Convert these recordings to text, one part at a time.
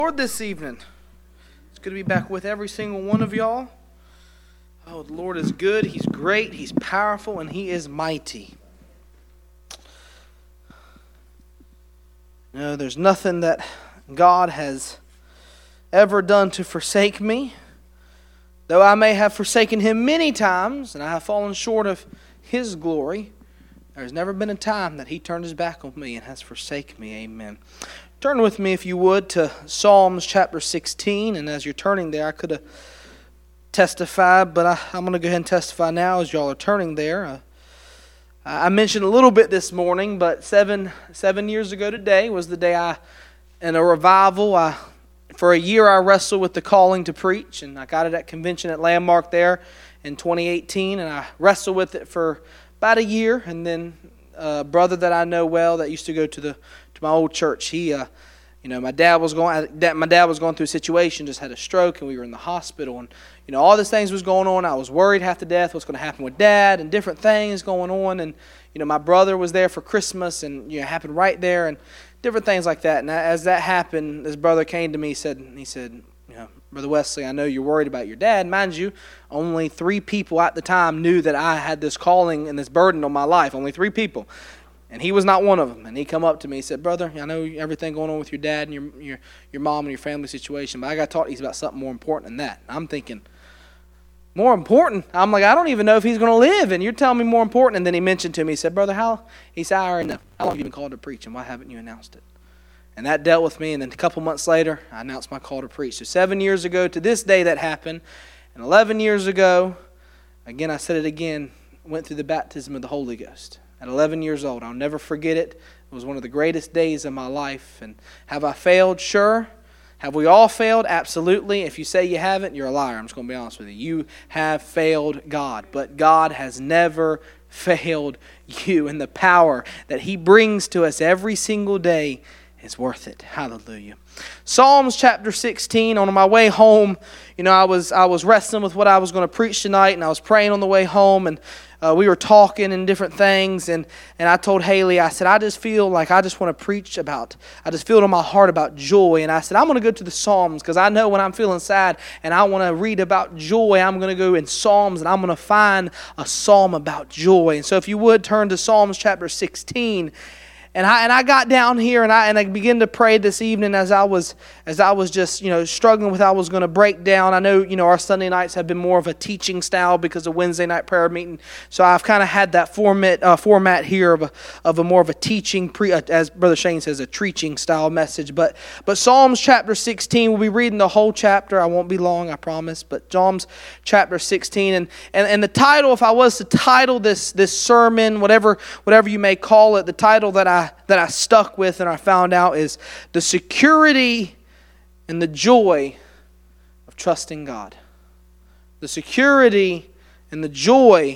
Lord this evening. It's good to be back with every single one of y'all. Oh, the Lord is good. He's great. He's powerful, and He is mighty. No, there's nothing that God has ever done to forsake me. Though I may have forsaken Him many times, and I have fallen short of His glory, there's never been a time that He turned His back on me and has forsaken me. Amen. Turn with me, if you would, to Psalms chapter 16. And as you're turning there, I could have testified, but I'm going to go ahead and testify now as y'all are turning there. I mentioned a little bit this morning, but seven years ago today was the day in a revival, for a year I wrestled with the calling to preach, and I got it at convention at Landmark there in 2018, and I wrestled with it for about a year, and then a brother that I know well that used to go to my old church, my dad was going through a situation, just had a stroke, and we were in the hospital, and all these things was going on. I was worried half to death what's going to happen with Dad, and different things going on, and my brother was there for Christmas, and it happened right there, and different things like that. And as that happened, this brother came to me, he said, Brother Wesley, I know you're worried about your dad. Mind you, only 3 people at the time knew that I had this calling and this burden on my life. Only 3 people. And he was not one of them. And he come up to me and said, Brother, I know everything going on with your dad and your mom and your family situation, but I got to talk to you about something more important than that. And I'm thinking, more important? I'm like, I don't even know if he's going to live, and you're telling me more important. And then he mentioned to me, he said, Brother, he said, I already know. How long have you been called to preach, and why haven't you announced it? And that dealt with me, and then a couple months later, I announced my call to preach. So 7 years ago to this day that happened, and 11 years ago, again, I said it again, went through the baptism of the Holy Ghost. At 11 years old, I'll never forget it. It was one of the greatest days of my life. And have I failed? Sure. Have we all failed? Absolutely. If you say you haven't, you're a liar. I'm just going to be honest with you. You have failed God, but God has never failed you, and the power that He brings to us every single day is worth it. Hallelujah. Psalms chapter 16. On my way home, I was wrestling with what I was going to preach tonight, and I was praying on the way home, and we were talking and different things, and I told Haley, I said, I just feel like I just want to preach about, I just feel it on my heart about joy, and I said, I'm going to go to the Psalms, because I know when I'm feeling sad and I want to read about joy, I'm going to go in Psalms, and I'm going to find a psalm about joy. And so if you would, turn to Psalms chapter 16. And I got down here and I began to pray this evening as I was just struggling with how I was going to break down. I know our Sunday nights have been more of a teaching style because of Wednesday night prayer meeting. So I've kind of had that format here of a more of a teaching, as Brother Shane says, a preaching style message. But Psalms chapter 16, we'll be reading the whole chapter. I won't be long, I promise. But Psalms chapter 16, and the title, if I was to title this sermon, whatever you may call it, the title that I stuck with and I found out is the security and the joy of trusting God. The security and the joy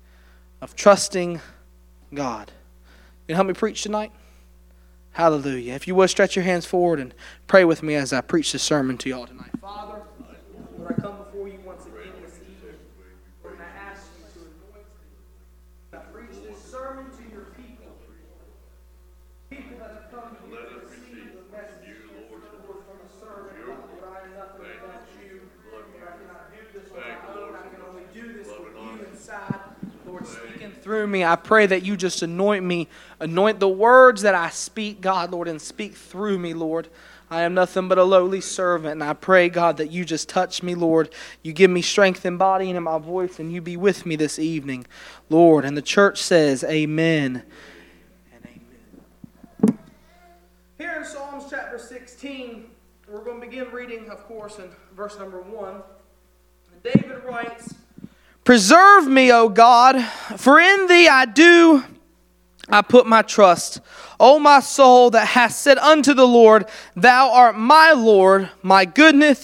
of trusting God. You help me preach tonight? Hallelujah. If you would, stretch your hands forward and pray with me as I preach this sermon to y'all tonight. Father, Lord, I come before you once again this evening, Lord, and I ask you to anoint me. I preach this sermon to your people. People that have come here to receive the message, Lord, from the sermon, Lord, I am nothing without you. Lord, I cannot do this on my own. I can only do this with you inside. Lord, speaking through me, I pray that you just anoint me, anoint the words that I speak, God, Lord, and speak through me, Lord. I am nothing but a lowly servant, and I pray, God, that you just touch me, Lord. You give me strength in body and in my voice, and you be with me this evening, Lord. And the church says, amen. Here in Psalms chapter 16, we're going to begin reading, of course, in verse number 1. David writes, Preserve me, O God, for in thee I put my trust. O my soul that hast said unto the Lord, Thou art my Lord, my goodness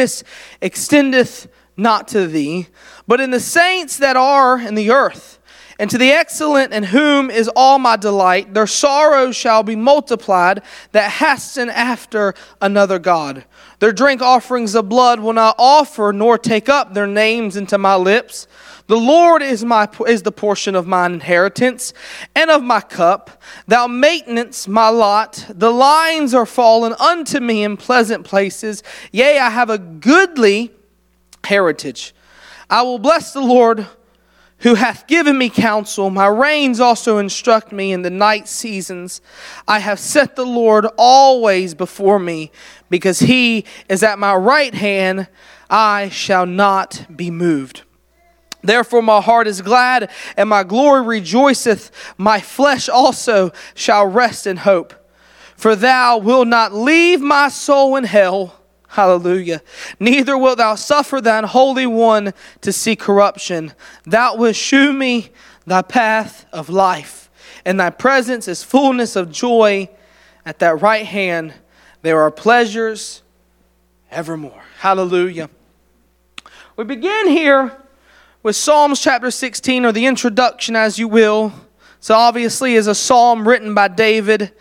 extendeth not to thee, but in the saints that are in the earth. And to the excellent in whom is all my delight, their sorrows shall be multiplied that hasten after another God. Their drink offerings of blood will not offer, nor take up their names into my lips. The Lord is the portion of mine inheritance and of my cup. Thou maintenance my lot. The lines are fallen unto me in pleasant places. Yea, I have a goodly heritage. I will bless the Lord who hath given me counsel. My reins also instruct me in the night seasons. I have set the Lord always before me, because he is at my right hand. I shall not be moved. Therefore my heart is glad, and my glory rejoiceth. My flesh also shall rest in hope. For thou wilt not leave my soul in hell. Hallelujah. Neither wilt thou suffer thine Holy One to see corruption. Thou wilt shew me thy path of life. In thy presence is fullness of joy. At that right hand there are pleasures evermore. Hallelujah. We begin here with Psalms chapter 16, or the introduction as you will. So obviously is a psalm written by David.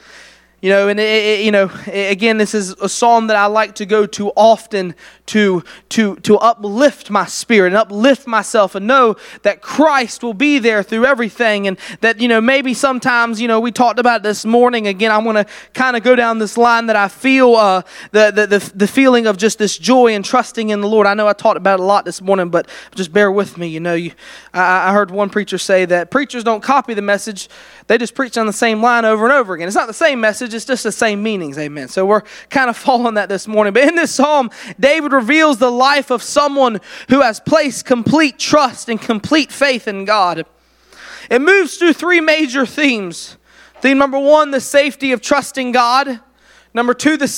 Again, this is a psalm that I like to go to often to uplift my spirit and uplift myself and know that Christ will be there through everything. And that, maybe sometimes, we talked about it this morning. Again, I want to kind of go down this line that I feel the feeling of just this joy and trusting in the Lord. I know I talked about it a lot this morning, but just bear with me. I heard one preacher say that preachers don't copy the message. They just preach on the same line over and over again. It's not the same message. It's just the same meanings. Amen. So we're kind of following that this morning. But in this psalm, David reveals the life of someone who has placed complete trust and complete faith in God. It moves through three major themes. Theme number one, the safety of trusting God. Number two, the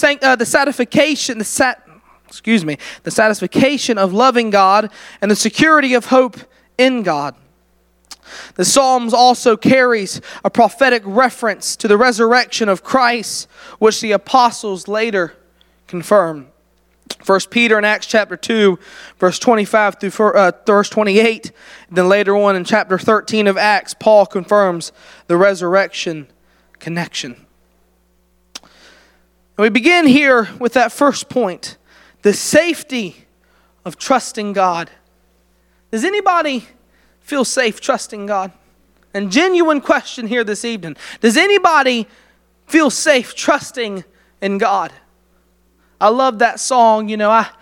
satisfaction of loving God, and the security of hope in God. The Psalms also carries a prophetic reference to the resurrection of Christ, which the apostles later confirmed. 1 Peter in Acts chapter 2, verse 25 through verse 28. Then later on in chapter 13 of Acts, Paul confirms the resurrection connection. And we begin here with that first point, the safety of trusting God. Does anybody feel safe trusting God? And genuine question here this evening. Does anybody feel safe trusting in God? I love that song.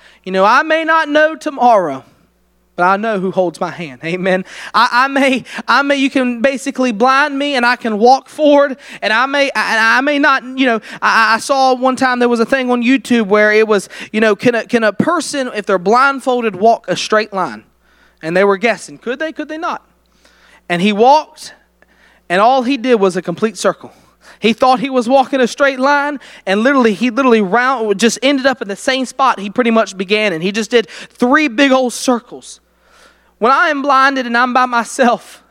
I may not know tomorrow, but I know who holds my hand. Amen. I may, you can basically blind me and I can walk forward, and I may not, I saw one time there was a thing on YouTube where it was, can a person, if they're blindfolded, walk a straight line? And they were guessing, could they not? And he walked, and all he did was a complete circle. He thought he was walking a straight line, and he just ended up in the same spot he pretty much began in. He just did 3 big old circles. When I am blinded and I'm by myself,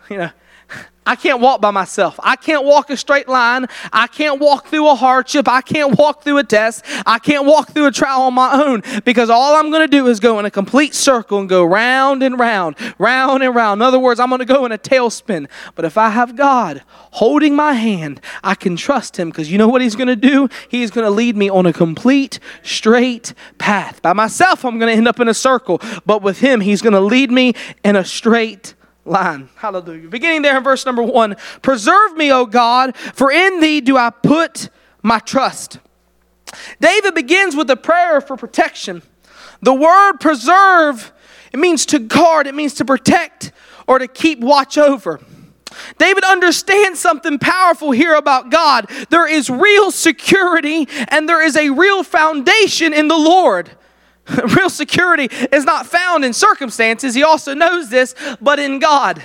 I can't walk by myself. I can't walk a straight line. I can't walk through a hardship. I can't walk through a test. I can't walk through a trial on my own, because all I'm going to do is go in a complete circle and go round and round, round and round. In other words, I'm going to go in a tailspin. But if I have God holding my hand, I can trust him, because you know what he's going to do? He's going to lead me on a complete straight path. By myself, I'm going to end up in a circle. But with him, he's going to lead me in a straight line. Hallelujah. Beginning there in verse number 1. Preserve me, O God, for in thee do I put my trust. David begins with a prayer for protection. The word preserve, it means to guard, it means to protect or to keep watch over. David understands something powerful here about God. There is real security and there is a real foundation in the Lord. Real security is not found in circumstances. He also knows this, but in God.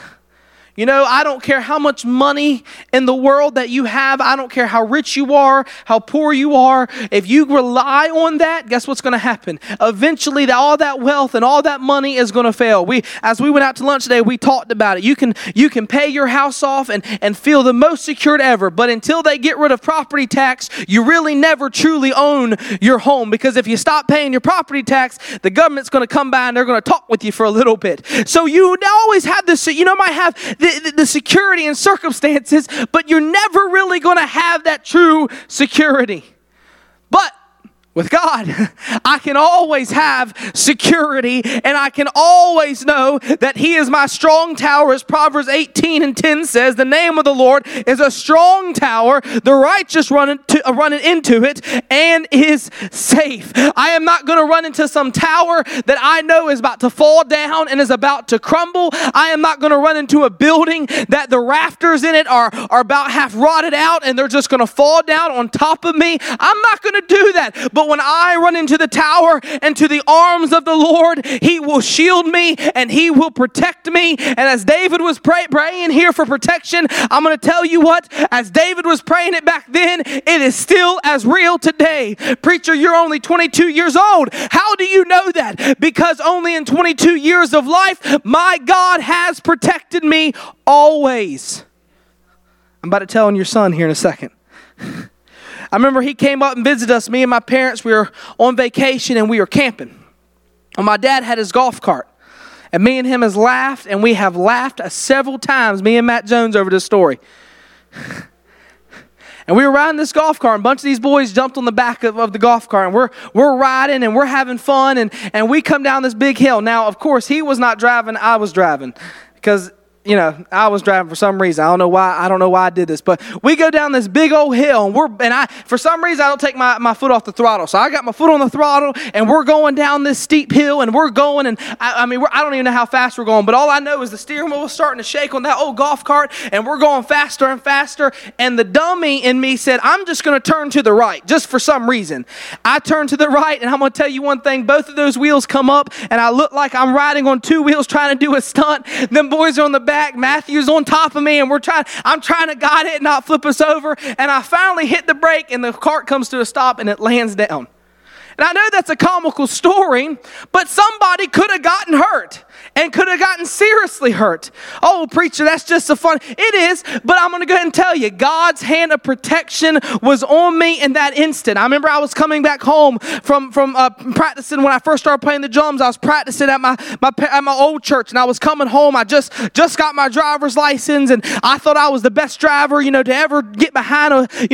I don't care how much money in the world that you have. I don't care how rich you are, how poor you are. If you rely on that, guess what's going to happen? Eventually, all that wealth and all that money is going to fail. As we went out to lunch today, we talked about it. You can pay your house off and feel the most secured ever. But until they get rid of property tax, you really never truly own your home. Because if you stop paying your property tax, the government's going to come by and they're going to talk with you for a little bit. So you always have this, might have the security in circumstances, but you're never really going to have that true security. But with God, I can always have security, and I can always know that He is my strong tower. As Proverbs 18:10 says, the name of the Lord is a strong tower. The righteous run into it and is safe. I am not going to run into some tower that I know is about to fall down and is about to crumble. I am not going to run into a building that the rafters in it are about half rotted out and they're just going to fall down on top of me. I'm not going to do that. But when I run into the tower and to the arms of the Lord, He will shield me and He will protect me. And as David was praying here for protection, I'm going to tell you what, as David was praying it back then, it is still as real today. Preacher, you're only 22 years old. How do you know that? Because only in 22 years of life, my God has protected me always. I'm about to tell on your son here in a second. I remember he came up and visited us. Me and my parents, we were on vacation and we were camping. And my dad had his golf cart. And me and him has laughed, and we have laughed several times, me and Matt Jones, over this story. And we were riding this golf cart, and a bunch of these boys jumped on the back of the golf cart, and we're riding, and we're having fun, and we come down this big hill. Now, of course, he was not driving, I was driving, because I was driving for some reason. I don't know why I did this, but we go down this big old hill, and for some reason I don't take my foot off the throttle. So I got my foot on the throttle, and we're going down this steep hill, and we're going, and I don't even know how fast we're going, but all I know is the steering wheel was starting to shake on that old golf cart, and we're going faster and faster, and the dummy in me said, I'm just going to turn to the right, just for some reason. I turned to the right, and I'm going to tell you one thing, both of those wheels come up, and I look like I'm riding on two wheels trying to do a stunt. Them boys are on the back. Matthew's on top of me, and I'm trying to guide it and not flip us over. And I finally hit the brake, and the cart comes to a stop, and it lands down. And I know that's a comical story, but somebody could have gotten hurt and could have gotten seriously hurt. Oh, preacher, that's just so fun. It is, but I'm going to go ahead and tell you, God's hand of protection was on me in that instant. I remember I was coming back home from practicing when I first started playing the drums. I was practicing at my old church, and I was coming home. I just got my driver's license, and I thought I was the best driver, to ever get behind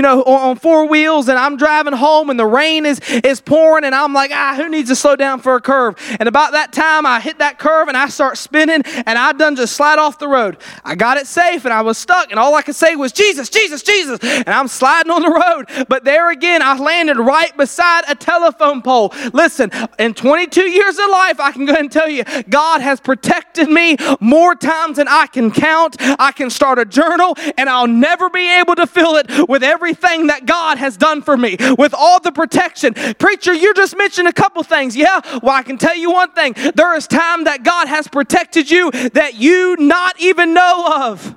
on four wheels. And I'm driving home, and the rain is pouring. And I'm like, who needs to slow down for a curve? And about that time, I hit that curve and I start spinning, and I done just slide off the road. I got it safe, and I was stuck, and all I could say was, Jesus, Jesus, Jesus. And I'm sliding on the road. But there again, I landed right beside a telephone pole. Listen, in 22 years of life, I can go ahead and tell you, God has protected me more times than I can count. I can start a journal, and I'll never be able to fill it with everything that God has done for me, with all the protection. Preacher, you just mentioned a couple things. Yeah, well, I can tell you one thing. There is time that God has protected you that you not even know of.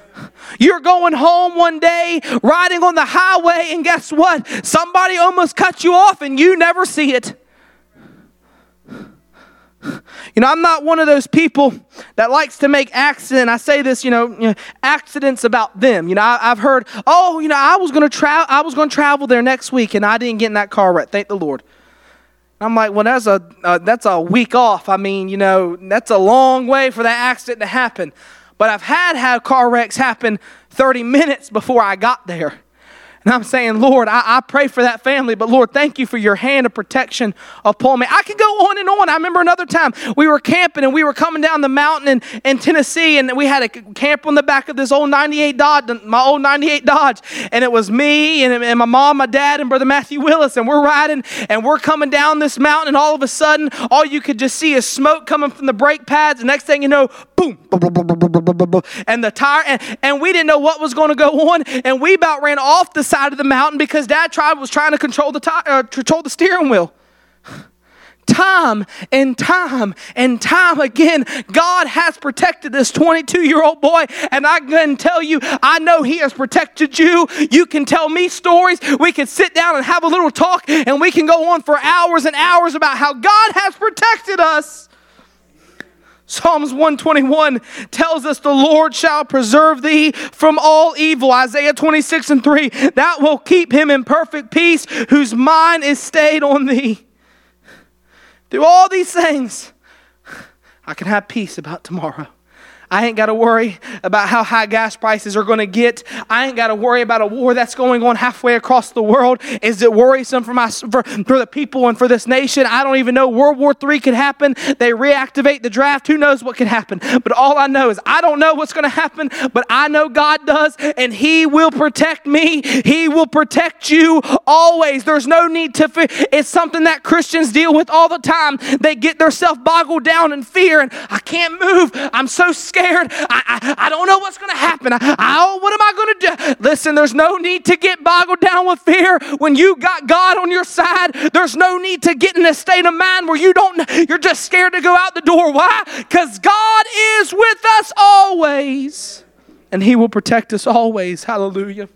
You're going home one day, riding on the highway, and guess what? Somebody almost cut you off, and you never see it. I'm not one of those people that likes to make accidents. I say this, accidents about them. I've heard, I was going to travel there next week, and I didn't get in that car wreck. Thank the Lord. I'm like, well, that's a week off. That's a long way for that accident to happen. But I've had car wrecks happen 30 minutes before I got there. And I'm saying, Lord, I pray for that family, but Lord, thank you for your hand of protection upon me. I could go on and on. I remember another time we were camping, and we were coming down the mountain in Tennessee, and we had a camp on the back of this old 98 Dodge, my old 98 Dodge. And it was me and my mom, my dad, and Brother Matthew Willis, and we're riding, and we're coming down this mountain, and all of a sudden, all you could just see is smoke coming from the brake pads. The next thing you know, boom, and the tire, and we didn't know what was going to go on, and we about ran off the side of the mountain because Dad was trying to control the steering wheel. Time and time and time again, God has protected this 22-year-old boy, and I can tell you, I know He has protected you. You can tell me stories. We can sit down and have a little talk, and we can go on for hours and hours about how God has protected us. Psalms 121 tells us the Lord shall preserve thee from all evil. Isaiah 26:3, that will keep him in perfect peace whose mind is stayed on thee. Through all these things, I can have peace about tomorrow. I ain't got to worry about how high gas prices are going to get. I ain't got to worry about a war that's going on halfway across the world. Is it worrisome for the people and for this nation? I don't even know. World War III could happen. They reactivate the draft. Who knows what could happen? But all I know is I don't know what's going to happen, but I know God does, and He will protect me. He will protect you always. There's no need to fear. It's something that Christians deal with all the time. They get themselves boggled down in fear, and I can't move. I'm so scared. I don't know what's going to happen. What am I going to do? Listen, there's no need to get boggled down with fear when you got God on your side. There's no need to get in a state of mind where you're just scared to go out the door. Why? Because God is with us always, and He will protect us always. Hallelujah.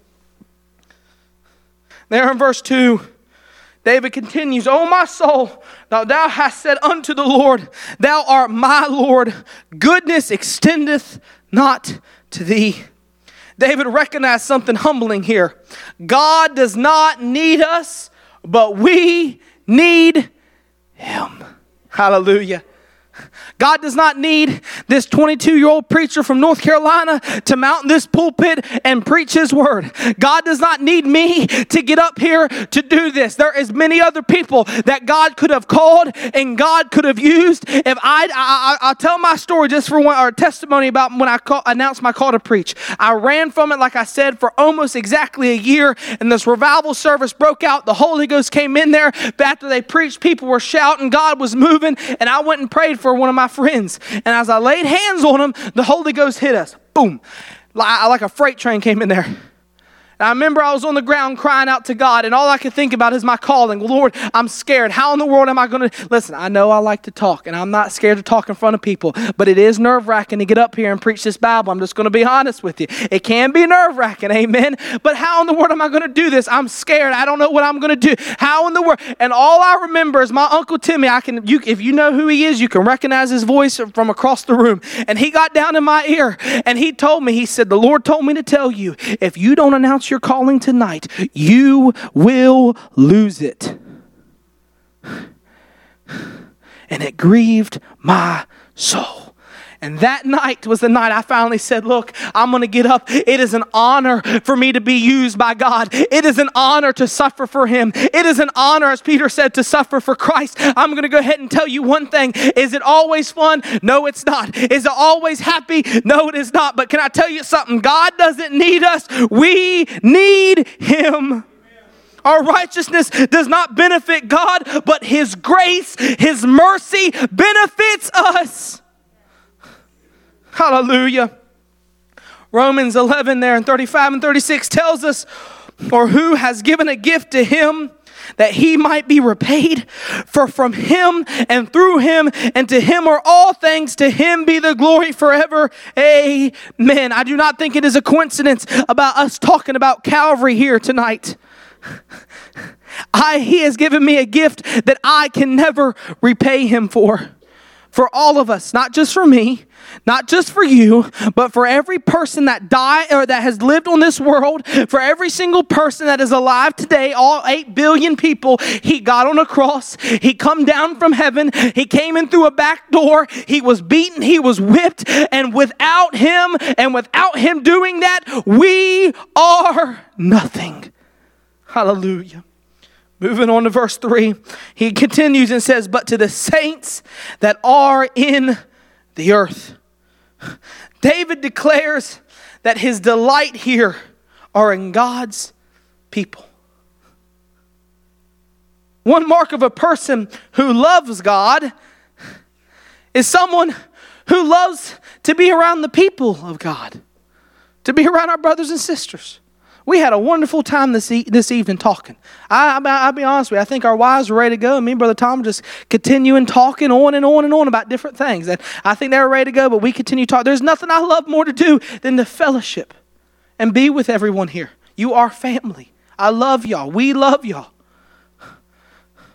There in verse 2, David continues, O my soul, thou hast said unto the Lord, Thou art my Lord. Goodness extendeth not to thee. David recognized something humbling here. God does not need us, but we need Him. Hallelujah. God does not need this 22-year-old preacher from North Carolina to mount this pulpit and preach His word. God does not need me to get up here to do this. There is many other people that God could have called and God could have used. If I'll tell my story just for one, or testimony about when I announced my call to preach. I ran from it, like I said, for almost exactly a year, and this revival service broke out. The Holy Ghost came in there. After they preached, people were shouting, God was moving, and I went and prayed for one of my friends. And as I laid hands on him, the Holy Ghost hit us. Boom. Like a freight train came in there. And I remember I was on the ground crying out to God, and all I could think about is my calling. Lord, I'm scared. How in the world am I going to... Listen, I know I like to talk, and I'm not scared to talk in front of people, but it is nerve-wracking to get up here and preach this Bible. I'm just going to be honest with you. It can be nerve-wracking, amen? But how in the world am I going to do this? I'm scared. I don't know what I'm going to do. How in the world? And all I remember is my Uncle Timmy. If you know who he is, you can recognize his voice from across the room. And he got down in my ear, and he told me, he said, the Lord told me to tell you, if you don't announce your calling tonight, you will lose it. And it grieved my soul. And that night was the night I finally said, look, I'm going to get up. It is an honor for me to be used by God. It is an honor to suffer for Him. It is an honor, as Peter said, to suffer for Christ. I'm going to go ahead and tell you one thing. Is it always fun? No, it's not. Is it always happy? No, it is not. But can I tell you something? God doesn't need us. We need Him. Our righteousness does not benefit God, but His grace, His mercy benefits us. Hallelujah. Romans 11 there in 35 and 36 tells us, or who has given a gift to him that he might be repaid? For from Him and through Him and to Him are all things. To Him be the glory forever. Amen. I do not think it is a coincidence about us talking about Calvary here tonight. He has given me a gift that I can never repay Him for. For all of us, not just for me, not just for you, but for every person that died or that has lived on this world, for every single person that is alive today, all 8 billion people, He got on a cross. He come down from heaven. He came in through a back door. He was beaten. He was whipped. And without Him doing that, we are nothing. Hallelujah. Moving on to verse 3, he continues and says, but to the saints that are in the earth. David declares that his delight here are in God's people. One mark of a person who loves God is someone who loves to be around the people of God, to be around our brothers and sisters. We had a wonderful time this evening talking. I'll be honest with you. I think our wives were ready to go. And me and Brother Tom just continuing talking on and on and on about different things. And I think they were ready to go, but we continue talking. There's nothing I love more to do than to fellowship and be with everyone here. You are family. I love y'all. We love y'all.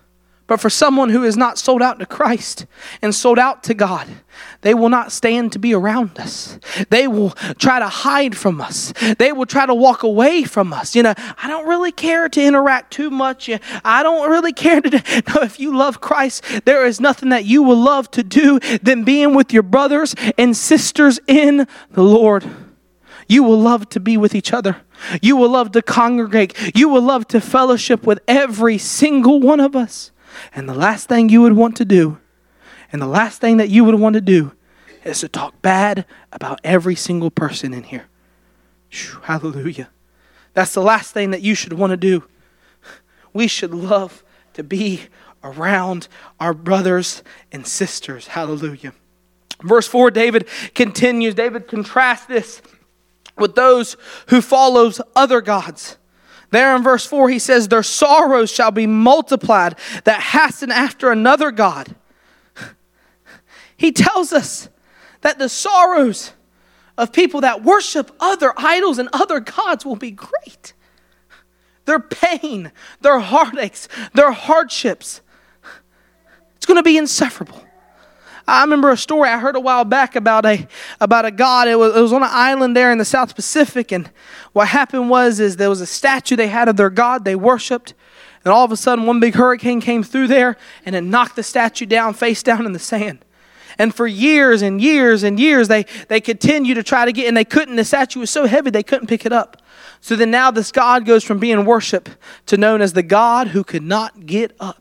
But for someone who is not sold out to Christ and sold out to God, they will not stand to be around us. They will try to hide from us. They will try to walk away from us. I don't really care to interact too much. I don't really care to... No, if you love Christ, there is nothing that you will love to do than being with your brothers and sisters in the Lord. You will love to be with each other. You will love to congregate. You will love to fellowship with every single one of us. And the last thing you would want to do, and the last thing that you would want to do, is to talk bad about every single person in here. Hallelujah. That's the last thing that you should want to do. We should love to be around our brothers and sisters. Hallelujah. Verse 4, David continues. David contrasts this with those who follows other gods. There in verse 4 he says, their sorrows shall be multiplied that hasten after another God. He tells us that the sorrows of people that worship other idols and other gods will be great. Their pain, their heartaches, their hardships, it's going to be insufferable. I remember a story I heard a while back about a god. It was on an island there in the South Pacific, and what happened was there was a statue they had of their god they worshipped, and all of a sudden one big hurricane came through there and it knocked the statue down, face down in the sand. And for years and years and years they continued to try to get, and they couldn't. The statue was so heavy they couldn't pick it up. So then now this god goes from being worshipped to known as the God who could not get up.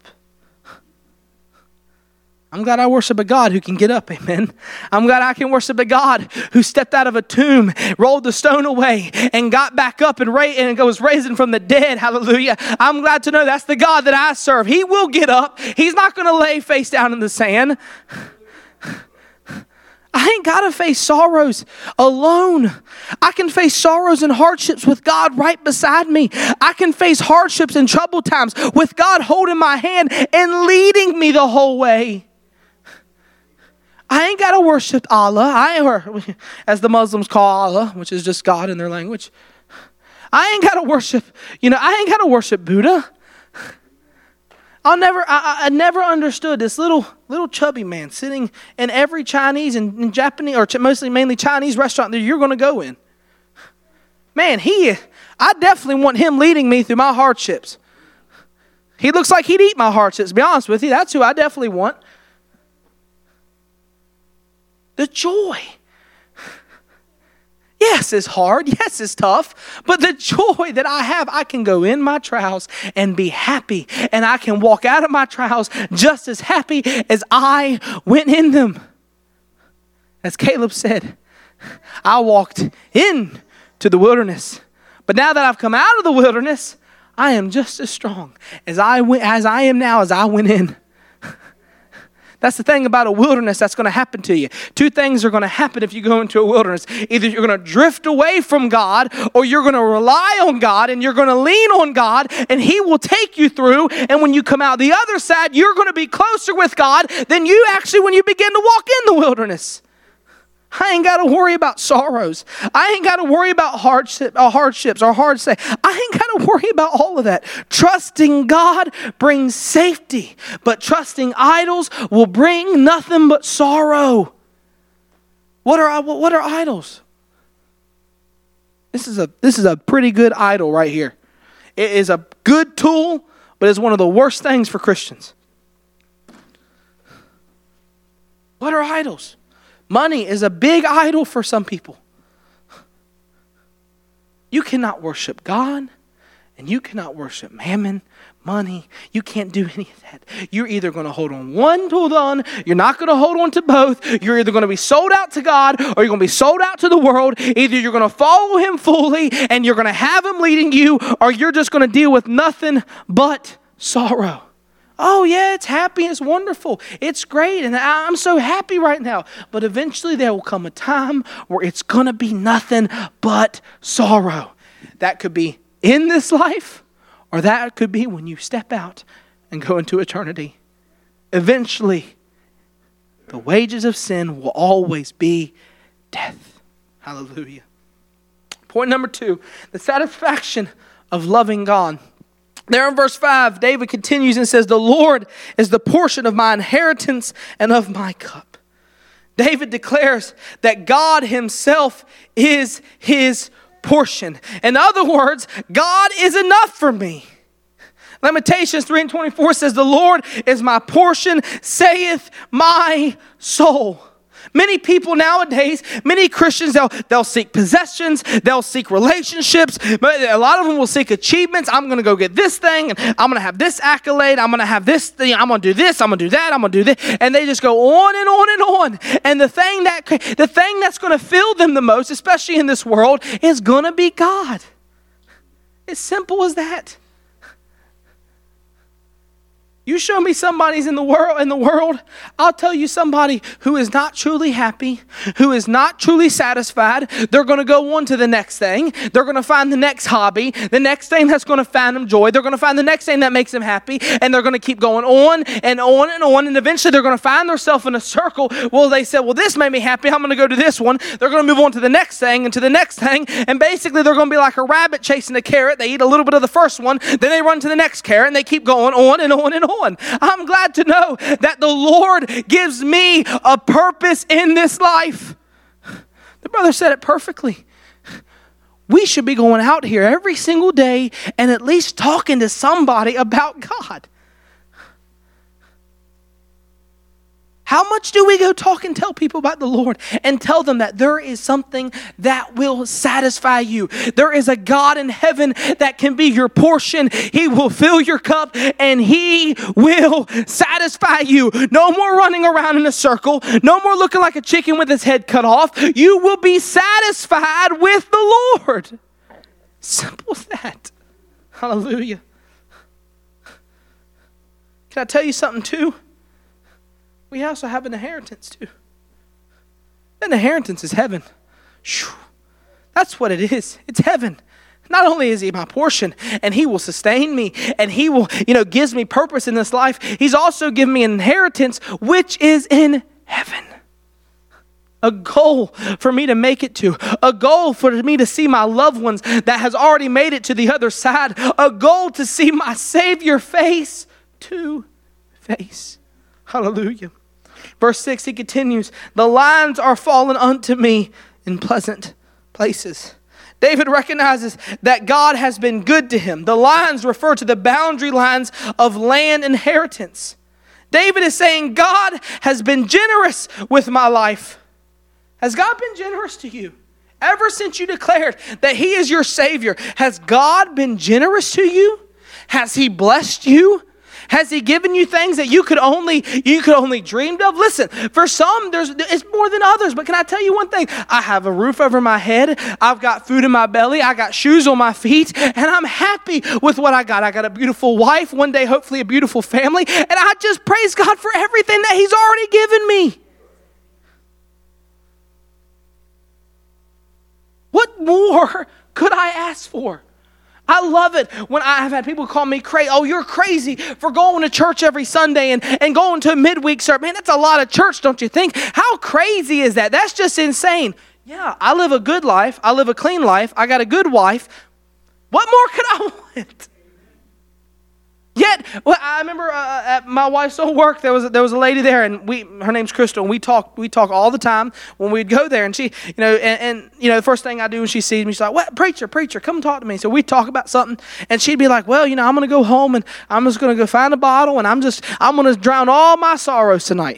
I'm glad I worship a God who can get up, amen. I'm glad I can worship a God who stepped out of a tomb, rolled the stone away, and got back up and was raised from the dead, hallelujah. I'm glad to know that's the God that I serve. He will get up. He's not going to lay face down in the sand. I ain't got to face sorrows alone. I can face sorrows and hardships with God right beside me. I can face hardships and troubled times with God holding my hand and leading me the whole way. I ain't got to worship Allah, or as the Muslims call Allah, which is just God in their language. I ain't got to worship, I ain't got to worship Buddha. I never understood this little chubby man sitting in every Chinese and Japanese, or mainly Chinese restaurant that you're going to go in. Man, I definitely want him leading me through my hardships. He looks like he'd eat my hardships, to be honest with you. That's who I definitely want. The joy. Yes, it's hard. Yes, it's tough. But the joy that I have, I can go in my trials and be happy. And I can walk out of my trials just as happy as I went in them. As Caleb said, I walked into the wilderness. But now that I've come out of the wilderness, I am just as strong as I am now as I went in. That's the thing about a wilderness that's going to happen to you. Two things are going to happen if you go into a wilderness. Either you're going to drift away from God, or you're going to rely on God and you're going to lean on God, and He will take you through. And when you come out the other side, you're going to be closer with God than you actually when you begin to walk in the wilderness. I ain't got to worry about sorrows. I ain't got to worry about hardships or hard say. I ain't got to worry about all of that. Trusting God brings safety, but trusting idols will bring nothing but sorrow. What are idols? This is a pretty good idol right here. It is a good tool, but it's one of the worst things for Christians. What are idols? Money is a big idol for some people. You cannot worship God, and you cannot worship mammon, money. You can't do any of that. You're either going to hold on one to one. You're not going to hold on to both. You're either going to be sold out to God, or you're going to be sold out to the world. Either you're going to follow Him fully, and you're going to have Him leading you, or you're just going to deal with nothing but sorrow. Oh yeah, it's happy, it's wonderful, it's great, and I'm so happy right now. But eventually there will come a time where it's going to be nothing but sorrow. That could be in this life, or that could be when you step out and go into eternity. Eventually, the wages of sin will always be death. Hallelujah. Point number 2, the satisfaction of loving God There in verse 5, David continues and says, the Lord is the portion of my inheritance and of my cup. David declares that God himself is his portion. In other words, God is enough for me. Lamentations 3:24 says, the Lord is my portion, saith my soul. Many people nowadays, many Christians, they'll seek possessions, they'll seek relationships, but a lot of them will seek achievements. I'm going to go get this thing, and I'm going to have this accolade, I'm going to have this thing, I'm going to do this, I'm going to do that, I'm going to do this, and they just go on and on and on. And the thing that's going to fill them the most, especially in this world, is going to be God. As simple as that. You show me somebody's in the world, I'll tell you somebody who is not truly happy, who is not truly satisfied. They're going to go on to the next thing. They're going to find the next hobby, the next thing that's going to find them joy. They're going to find the next thing that makes them happy, and they're going to keep going on and on and on, and eventually they're going to find themselves in a circle. Well, they said, well, this made me happy, I'm going to go to this one. They're going to move on to the next thing and to the next thing, and basically they're going to be like a rabbit chasing a carrot. They eat a little bit of the first one, then they run to the next carrot, and they keep going on and on and on. I'm glad to know that the Lord gives me a purpose in this life. The brother said it perfectly. We should be going out here every single day and at least talking to somebody about God. How much do we go talk and tell people about the Lord and tell them that there is something that will satisfy you? There is a God in heaven that can be your portion. He will fill your cup and He will satisfy you. No more running around in a circle. No more looking like a chicken with its head cut off. You will be satisfied with the Lord. Simple as that. Hallelujah. Can I tell you something too? We also have an inheritance too. That inheritance is heaven. That's what it is. It's heaven. Not only is He my portion and He will sustain me and He will, gives me purpose in this life, He's also given me an inheritance which is in heaven. A goal for me to make it to. A goal for me to see my loved ones that has already made it to the other side. A goal to see my Savior face to face. Hallelujah. Verse 6, he continues, the lines are fallen unto me in pleasant places. David recognizes that God has been good to him. The lines refer to the boundary lines of land inheritance. David is saying, God has been generous with my life. Has God been generous to you? Ever since you declared that He is your Savior, has God been generous to you? Has He blessed you? Has He given you things that you could only dreamed of? Listen, for some, it's more than others. But can I tell you one thing? I have a roof over my head. I've got food in my belly. I got shoes on my feet. And I'm happy with what I got. I got a beautiful wife. One day, hopefully, a beautiful family. And I just praise God for everything that He's already given me. What more could I ask for? I love it when I have had people call me crazy. Oh, you're crazy for going to church every Sunday and going to a midweek service. Man, that's a lot of church, don't you think? How crazy is that? That's just insane. Yeah, I live a good life. I live a clean life. I got a good wife. What more could I want? Yet, well, I remember at my wife's old work, there was a lady there, and her name's Crystal, and we talk all the time when we'd go there, and she, the first thing I do when she sees me, she's like, "What, preacher, come talk to me." So we talk about something, and she'd be like, "Well, I'm going to go home, and I'm just going to go find a bottle, and I'm going to drown all my sorrows tonight."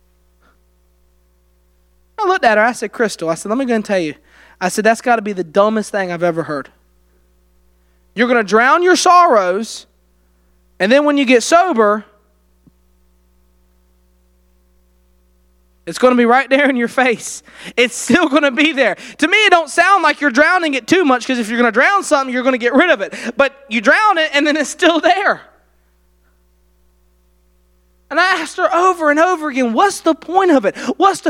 I looked at her, I said, "Crystal," I said, "let me go and tell you," I said, "that's got to be the dumbest thing I've ever heard. You're going to drown your sorrows, and then when you get sober, it's going to be right there in your face. It's still going to be there." To me, it don't sound like you're drowning it too much, because if you're going to drown something, you're going to get rid of it. But you drown it, and then it's still there. And I asked her over and over again, what's the point of it?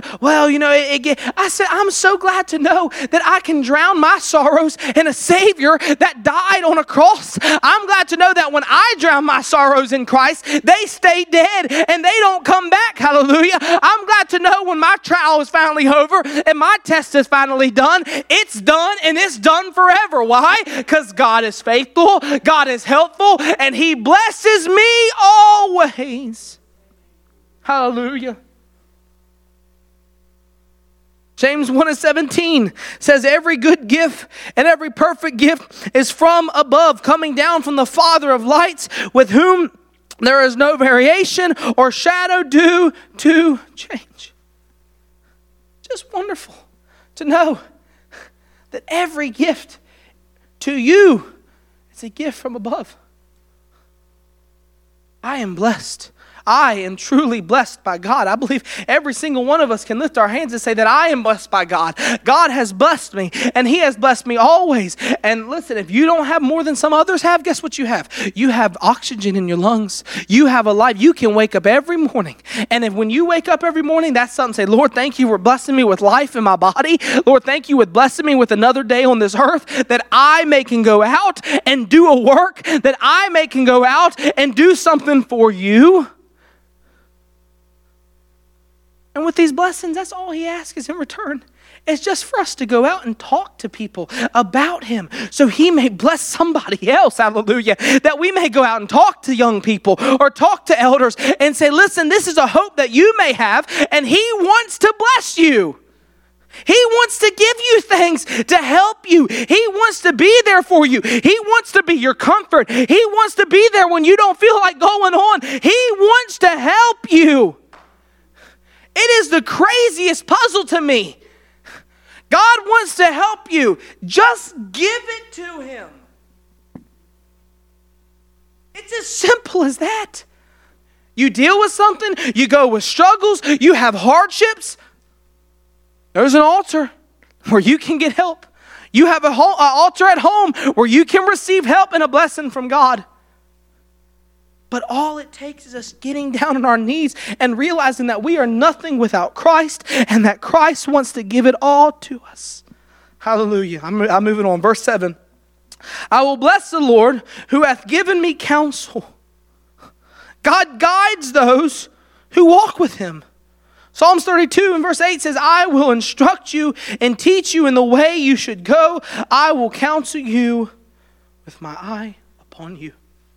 I said, I'm so glad to know that I can drown my sorrows in a Savior that died on a cross. I'm glad to know that when I drown my sorrows in Christ, they stay dead and they don't come back. Hallelujah. I'm glad got to know when my trial is finally over and my test is finally done, it's done and it's done forever. Why? Because God is faithful, God is helpful, and He blesses me always. Hallelujah. James 1:17 says, every good gift and every perfect gift is from above, coming down from the Father of lights, with whom there is no variation or shadow due to change. Just wonderful to know that every gift to you is a gift from above. I am blessed. I am truly blessed by God. I believe every single one of us can lift our hands and say that I am blessed by God. God has blessed me, and He has blessed me always. And listen, if you don't have more than some others have, guess what you have? You have oxygen in your lungs. You have a life. You can wake up every morning. And if when you wake up every morning, that's something, say, Lord, thank you for blessing me with life in my body. Lord, thank you for blessing me with another day on this earth, that I may can go out and do a work, that I may can go out and do something for you. And with these blessings, that's all He asks is in return. It's just for us to go out and talk to people about Him so He may bless somebody else, hallelujah. That we may go out and talk to young people or talk to elders and say, listen, this is a hope that you may have, and He wants to bless you. He wants to give you things to help you. He wants to be there for you. He wants to be your comfort. He wants to be there when you don't feel like going on. He wants to help you. It is the craziest puzzle to me. God wants to help you. Just give it to Him. It's as simple as that. You deal with something, you go with struggles, you have hardships. There's an altar where you can get help. You have an altar at home where you can receive help and a blessing from God. But all it takes is us getting down on our knees and realizing that we are nothing without Christ, and that Christ wants to give it all to us. Hallelujah. I'm moving on. Verse 7. I will bless the Lord who hath given me counsel. God guides those who walk with Him. Psalms 32 and verse 8 says, I will instruct you and teach you in the way you should go. I will counsel you with my eye upon you.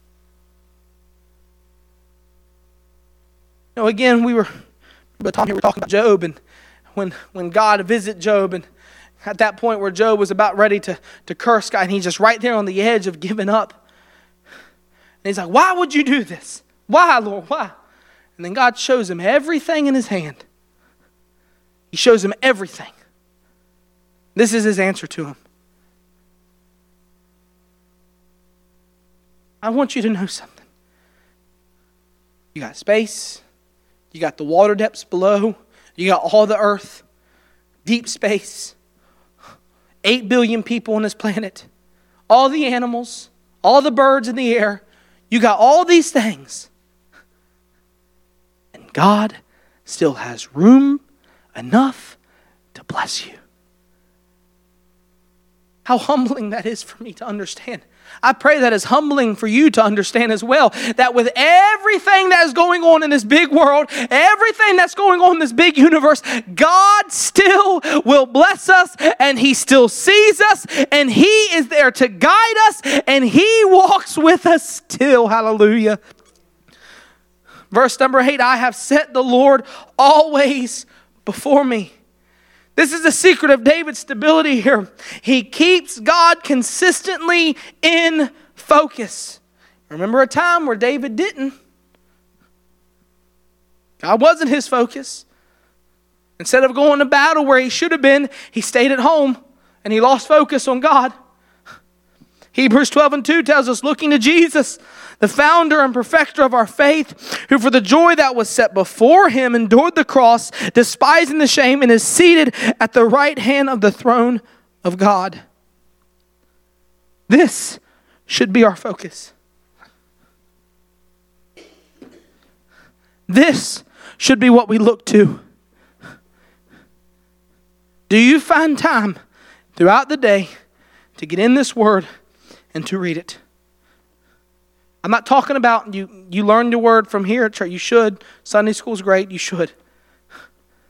Again, we were talking about Job, and when God visited Job, and at that point where Job was about ready to curse God, and he's just right there on the edge of giving up. And he's like, why would you do this? Why, Lord, why? And then God shows him everything in His hand. He shows him everything. This is His answer to him. I want you to know something. You got space. You got the water depths below. You got all the earth, deep space, 8 billion people on this planet, all the animals, all the birds in the air. You got all these things. And God still has room enough to bless you. How humbling that is for me to understand. I pray that is humbling for you to understand as well, that with everything that is going on in this big world, everything that's going on in this big universe, God still will bless us, and He still sees us, and He is there to guide us, and He walks with us still. Hallelujah. Verse number 8, I have set the Lord always before me. This is the secret of David's stability here. He keeps God consistently in focus. Remember a time where David didn't. God wasn't his focus. Instead of going to battle where he should have been, he stayed at home and he lost focus on God. Hebrews 12:2 tells us, looking to Jesus, the founder and perfecter of our faith, who for the joy that was set before Him endured the cross, despising the shame, and is seated at the right hand of the throne of God. This should be our focus. This should be what we look to. Do you find time throughout the day to get in this Word and to read it? I'm not talking about you learn the Word from here at church. You should. Sunday school's great. You should.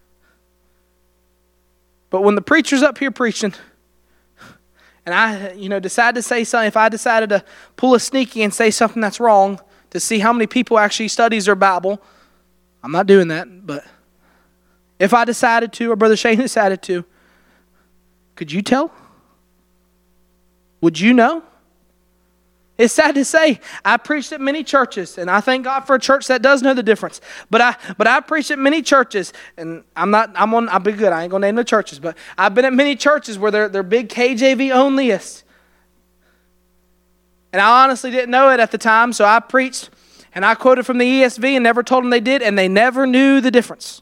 But when the preacher's up here preaching, and I, decide to say something, if I decided to pull a sneaky and say something that's wrong to see how many people actually studies their Bible, I'm not doing that, but if I decided to, or Brother Shane decided to, could you tell? Would you know? It's sad to say, I preached at many churches, and I thank God for a church that does know the difference. But I preached at many churches, and I'll be good. I ain't gonna name the churches, but I've been at many churches where they're big KJV onlyists. And I honestly didn't know it at the time, so I preached and I quoted from the ESV and never told them they did, and they never knew the difference.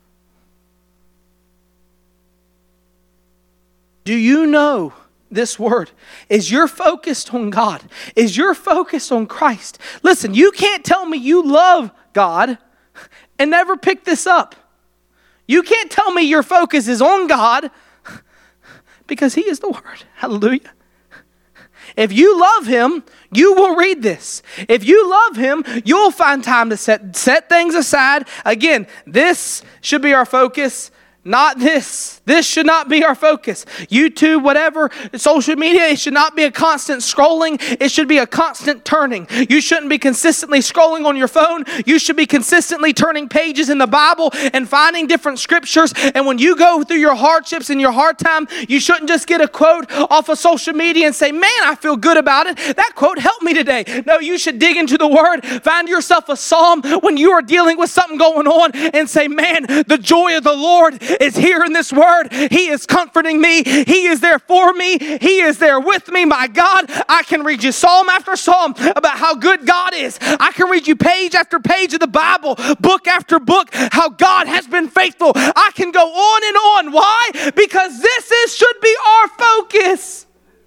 Do you know this word? Is you're focused on God? Is you're focused on Christ? Listen, you can't tell me you love God and never pick this up. You can't tell me your focus is on God because He is the Word. Hallelujah. If you love Him, you will read this. If you love Him, you'll find time to set things aside. Again, this should be our focus. Not this. This should not be our focus. YouTube, whatever, social media, it should not be a constant scrolling. It should be a constant turning. You shouldn't be consistently scrolling on your phone. You should be consistently turning pages in the Bible and finding different scriptures. And when you go through your hardships and your hard time, you shouldn't just get a quote off of social media and say, man, I feel good about it. That quote helped me today. No, you should dig into the Word, find yourself a psalm when you are dealing with something going on and say, man, the joy of the Lord is here in this word. He is comforting me. He is there for me. He is there with me. My God, I can read you psalm after psalm about how good God is. I can read you page after page of the Bible, book after book, how God has been faithful. I can go on and on. Why? Because should be our focus.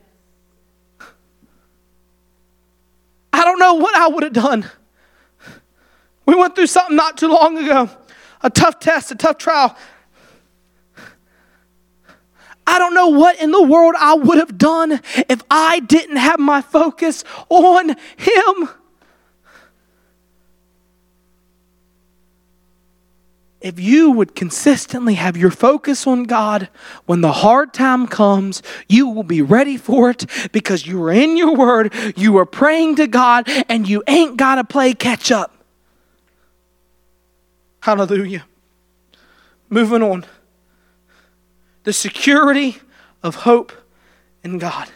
I don't know what I would have done. We went through something not too long ago. A tough test, a tough trial. I don't know what in the world I would have done if I didn't have my focus on Him. If you would consistently have your focus on God, when the hard time comes, you will be ready for it because you are in your Word, you are praying to God, and you ain't got to play catch up. Hallelujah. Moving on. The security of hope in God.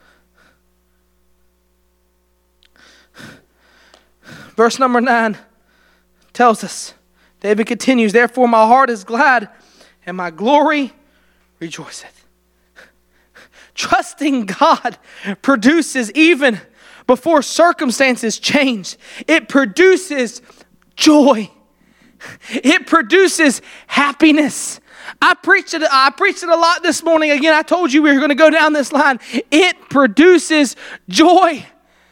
Verse number 9 tells us, David continues, therefore my heart is glad and my glory rejoiceth. Trusting God produces, even before circumstances change, it produces joy. It produces happiness. I preached it a lot this morning. Again, I told you we were going to go down this line. It produces joy.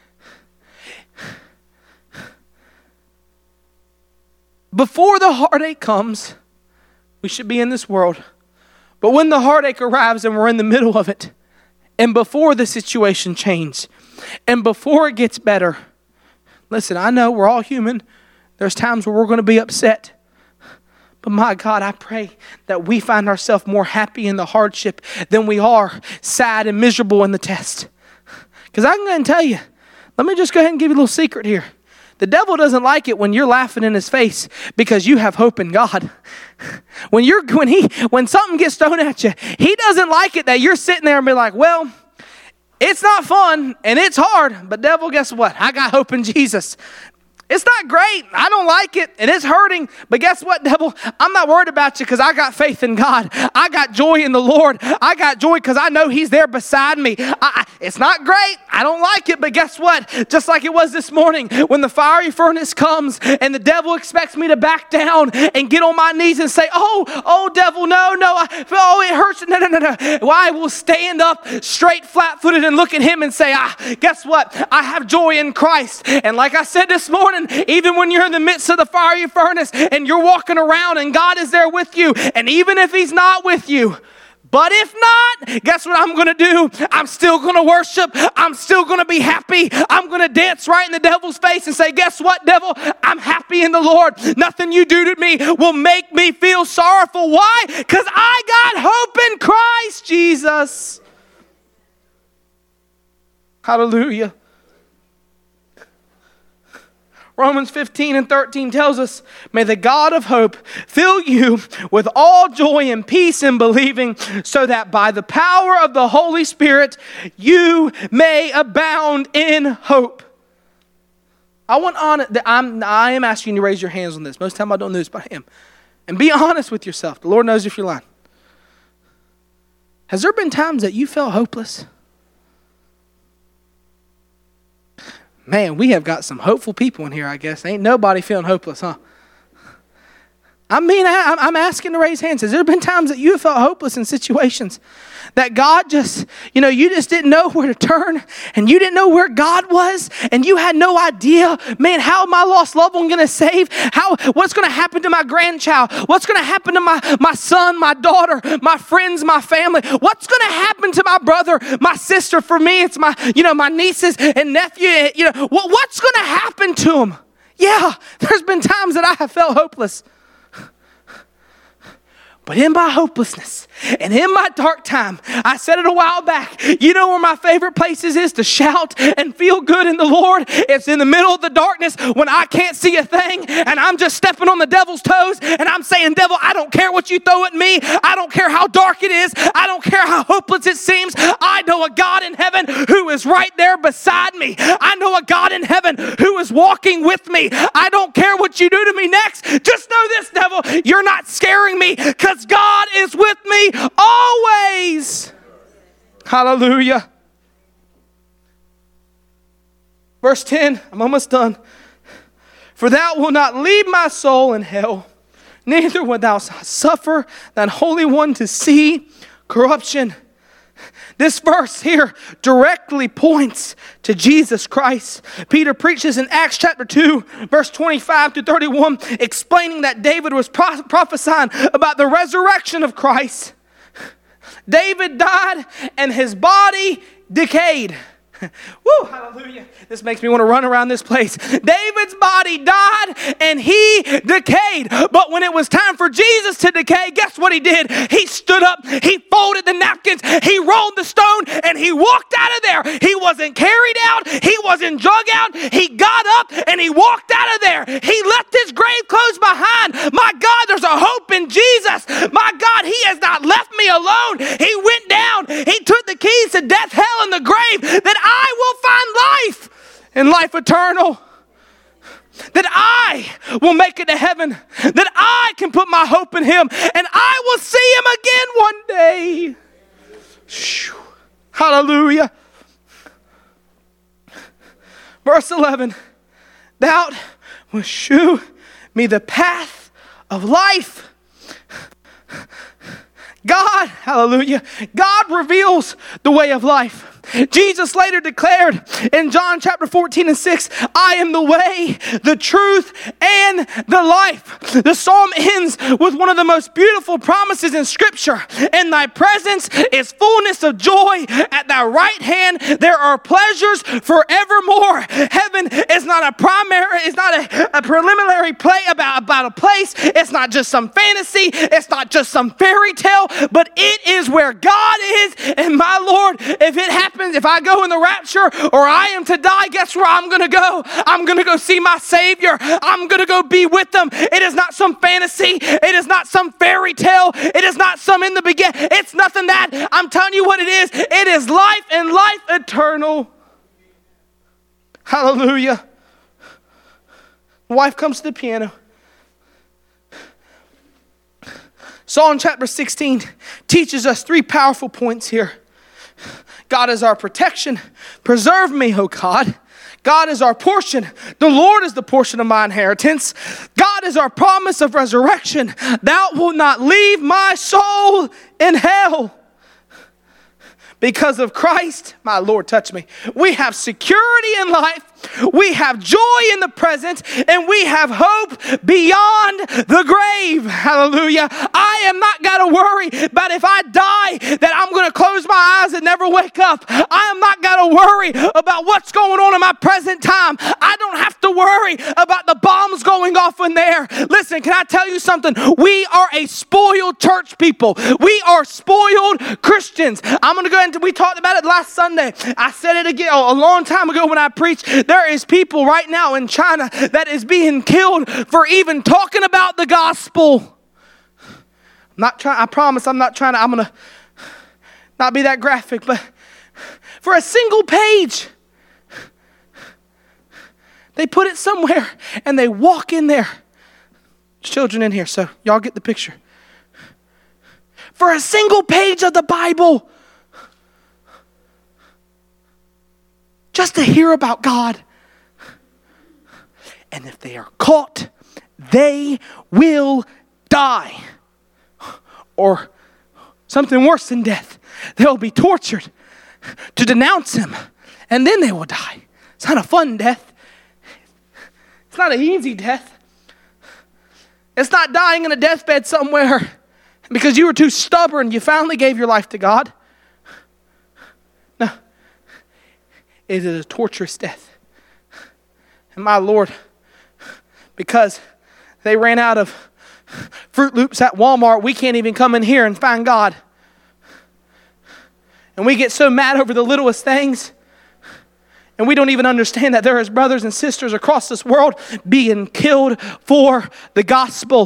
Before the heartache comes, we should be in this world. But when the heartache arrives and we're in the middle of it, and before the situation changes, and before it gets better, listen, I know we're all human. There's times where we're going to be upset. But my God, I pray that we find ourselves more happy in the hardship than we are sad and miserable in the test. Because I'm going to tell you, let me just go ahead and give you a little secret here. The devil doesn't like it when you're laughing in his face because you have hope in God. When something gets thrown at you, he doesn't like it that you're sitting there and be like, well, it's not fun and it's hard, but devil, guess what? I got hope in Jesus. It's not great. I don't like it. And it's hurting. But guess what, devil? I'm not worried about you because I got faith in God. I got joy in the Lord. I got joy because I know He's there beside me. It's not great. I don't like it. But guess what? Just like it was this morning when the fiery furnace comes and the devil expects me to back down and get on my knees and say, oh, devil, no. It hurts. No. Well, I will stand up straight, flat-footed and look at Him and say, guess what? I have joy in Christ. And like I said this morning, even when you're in the midst of the fiery furnace and you're walking around and God is there with you, and even if He's not with you, But if not, guess what I'm going to do? I'm still going to worship. I'm still going to be happy. I'm going to dance right in the devil's face and say, guess what, devil? I'm happy in the Lord. Nothing you do to me will make me feel sorrowful. Why? Because I got hope in Christ Jesus. Hallelujah. Romans 15:13 tells us, may the God of hope fill you with all joy and peace in believing, so that by the power of the Holy Spirit you may abound in hope. I am asking you to raise your hands on this. Most of the time I don't do this, but I am. And be honest with yourself. The Lord knows if you're lying. Has there been times that you felt hopeless? Man, we have got some hopeful people in here, I guess. Ain't nobody feeling hopeless, huh? I'm asking to raise hands. Has there been times that you have felt hopeless in situations that God just, you just didn't know where to turn, and you didn't know where God was, and you had no idea, man, how my lost loved one going to save? What's going to happen to my grandchild? What's going to happen to my son, my daughter, my friends, my family? What's going to happen to my brother, my sister? For me, it's my nieces and nephew. What's going to happen to them? Yeah, there's been times that I have felt hopeless. But in my hopelessness and in my dark time, I said it a while back, you know where my favorite places is to shout and feel good in the Lord? It's in the middle of the darkness when I can't see a thing and I'm just stepping on the devil's toes and I'm saying, devil, I don't care what you throw at me. I don't care how dark it is. I don't care how hopeless it seems. I know a God in heaven who is right there beside me. I know a God in heaven who is walking with me. I don't care what you do to me next. Just know this, devil, you're not scaring me, because God is with me always. Hallelujah. Verse 10, I'm almost done. For thou wilt not leave my soul in hell, neither wilt thou suffer thine Holy One to see corruption. This verse here directly points to Jesus Christ. Peter preaches in Acts chapter 2, verse 25 to 31, explaining that David was prophesying about the resurrection of Christ. David died and his body decayed. Woo, hallelujah. This makes me want to run around this place. David's body died and he decayed. But when it was time for Jesus to decay, guess what he did? He stood up, he folded the napkins, he rolled the stone, and he walked out of there. He wasn't carried out, he wasn't drug out. He got up and he walked out of there. He left his grave clothes behind. My God, there's a hope in Jesus. My God, he has not left me alone. He went down, he took the keys to death, hell, and the grave, that I will find life and life eternal. That I will make it to heaven. That I can put my hope in him. And I will see him again one day. Hallelujah. Verse 11. Thou wilt shew me the path of life. God, hallelujah, God reveals the way of life. Jesus later declared in John chapter 14 and 6, I am the way, the truth, and the life. The psalm ends with one of the most beautiful promises in Scripture. In thy presence is fullness of joy. At thy right hand there are pleasures forevermore. Heaven is not a preliminary play about a place. It's not just some fantasy. It's not just some fairy tale, but it is where God is. And my Lord, if it happens, if I go in the rapture or I am to die, guess where I'm going to go? I'm going to go see my Savior. I'm going to go be with them. It is not some fantasy. It is not some fairy tale. It is not some in the beginning. It's nothing that. I'm telling you what it is. It is life and life eternal. Hallelujah. The wife comes to the piano. Psalm chapter 16 teaches us three powerful points here. God is our protection. Preserve me, O God. God is our portion. The Lord is the portion of my inheritance. God is our promise of resurrection. Thou wilt not leave my soul in hell. Because of Christ, my Lord, touch me. We have security in life. We have joy in the present, and we have hope beyond the grave. Hallelujah. I am not got to worry about if I die that I'm going to close my eyes and never wake up. I am not got to worry about what's going on in my present time. I don't have to worry about the bombs going off in there. Listen, can I tell you something? We are a spoiled church people. We are spoiled Christians. I'm going to go into, we talked about it last Sunday. I said it again a long time ago when I preached. There is people right now in China that is being killed for even talking about the gospel. I promise I'm going to not be that graphic, but for a single page, they put it somewhere and they walk in there. There's children in here, so y'all get the picture. For a single page of the Bible, just to hear about God. And if they are caught, they will die. Or something worse than death. They'll be tortured to denounce him. And then they will die. It's not a fun death. It's not an easy death. It's not dying in a deathbed somewhere because you were too stubborn. You finally gave your life to God. No. It is a torturous death. And my Lord, because they ran out of Fruit Loops at Walmart, we can't even come in here and find God. And we get so mad over the littlest things. And we don't even understand that there is brothers and sisters across this world being killed for the gospel.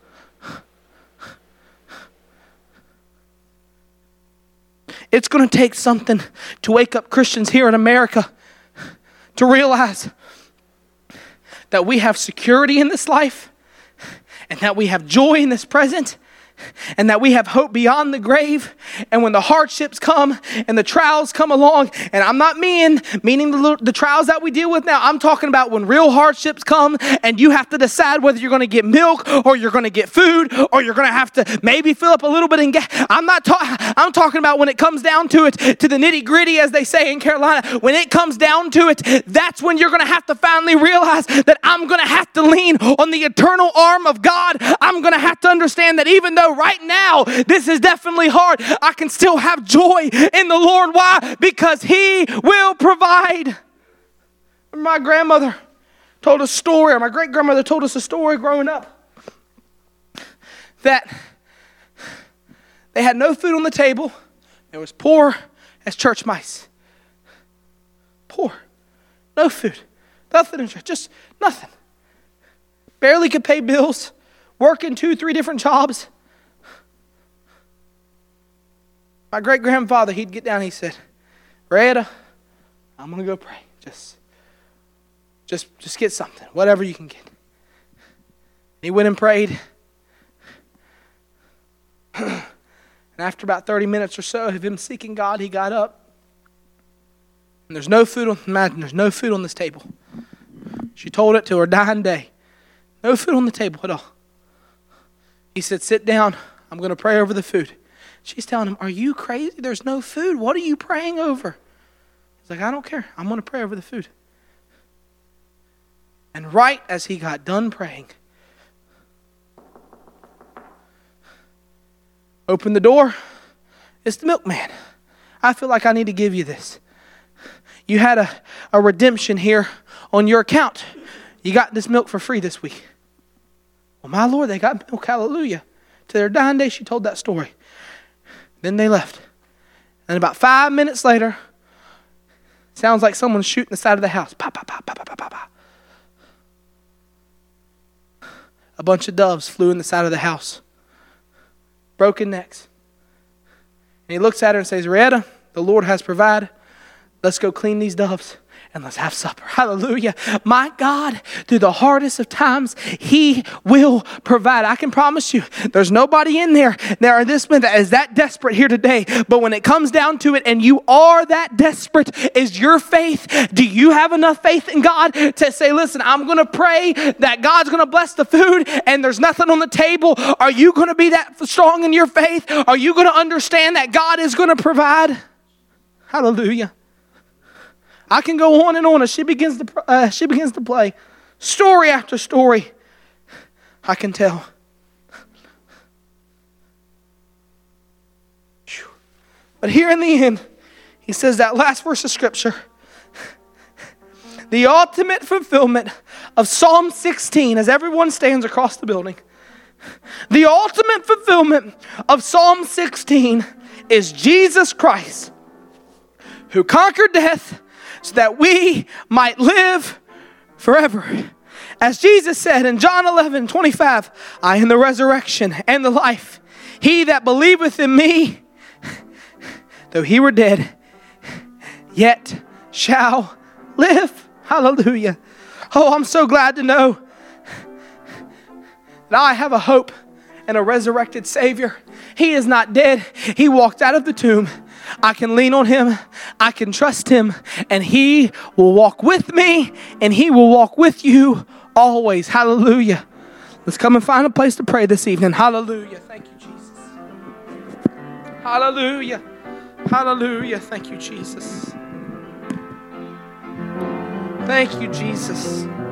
It's going to take something to wake up Christians here in America to realize that we have security in this life and that we have joy in this present and that we have hope beyond the grave. And when the hardships come and the trials come along, and I'm not meaning the trials that we deal with now. I'm talking about when real hardships come and you have to decide whether you're going to get milk or you're going to get food or you're going to have to maybe fill up a little bit in gas. I'm talking about when it comes down to it, to the nitty gritty, as they say in Carolina. When it comes down to it, that's when you're going to have to finally realize that I'm going to have to lean on the eternal arm of God. I'm going to have to understand that even though right now this is definitely hard, I can still have joy in the Lord. Why? Because He will provide. My grandmother told a story, or my great-grandmother told us a story growing up, that they had no food on the table. They was poor as church mice. Poor. No food. Nothing in church. Just nothing. Barely could pay bills. Working 2-3 different jobs. My great-grandfather, he'd get down, he said, Retta, I'm going to go pray. Just get something, whatever you can get. He went and prayed. And after about 30 minutes or so of him seeking God, he got up. And there's no food on this table. She told it to her dying day. No food on the table at all. He said, sit down. I'm going to pray over the food. She's telling him, are you crazy? There's no food. What are you praying over? He's like, I don't care. I'm going to pray over the food. And right as he got done praying, open the door. It's the milkman. I feel like I need to give you this. You had a redemption here on your account. You got this milk for free this week. Well, my Lord, they got milk. Hallelujah. To their dying day, she told that story. Then they left. And about 5 minutes later, sounds like someone's shooting the side of the house. Pop, pop, pop, pop, pop, pop, pop. A bunch of doves flew in the side of the house. Broken necks. And he looks at her and says, Retta, the Lord has provided. Let's go clean these doves and let's have supper. Hallelujah. My God, through the hardest of times, He will provide. I can promise you, there's nobody in there that is that desperate here today. But when it comes down to it, and you are that desperate, is your faith, do you have enough faith in God to say, listen, I'm going to pray that God's going to bless the food and there's nothing on the table? Are you going to be that strong in your faith? Are you going to understand that God is going to provide? Hallelujah. I can go on and on as she begins to play. Story after story. I can tell. But here in the end, he says that last verse of Scripture, the ultimate fulfillment of Psalm 16, as everyone stands across the building, the ultimate fulfillment of Psalm 16 is Jesus Christ, who conquered death so that we might live forever. As Jesus said in John 11:25, I am the resurrection and the life. He that believeth in me, though he were dead, yet shall live. Hallelujah. Oh, I'm so glad to know that I have a hope and a resurrected Savior. He is not dead. He walked out of the tomb. I can lean on Him. I can trust Him. And He will walk with me. And He will walk with you always. Hallelujah. Let's come and find a place to pray this evening. Hallelujah. Thank you, Jesus. Hallelujah. Hallelujah. Thank you, Jesus. Thank you, Jesus.